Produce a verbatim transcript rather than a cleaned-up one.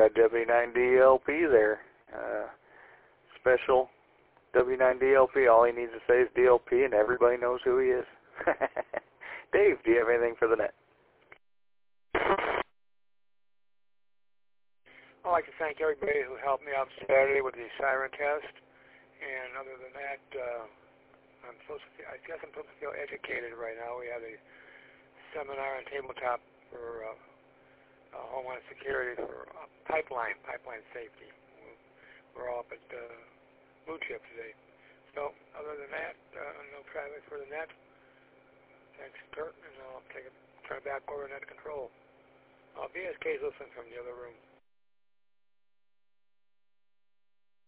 got W nine D L P there. Uh, special W nine D L P. All he needs to say is D L P, and everybody knows who he is. Dave, do you have anything for the net? I'd like to thank everybody who helped me out Saturday with the siren test. And other than that, uh, I'm supposed to feel, I guess I'm supposed to feel educated right now. We had a seminar on tabletop for uh, uh, Homeland Security for uh, pipeline, pipeline safety. We're all up at uh, Blue Chip today. So other than that, uh, no traffic for the net. Thanks, Kurt, and I'll take it, turn it back over to net control. Uh, B S K's listening from the other room.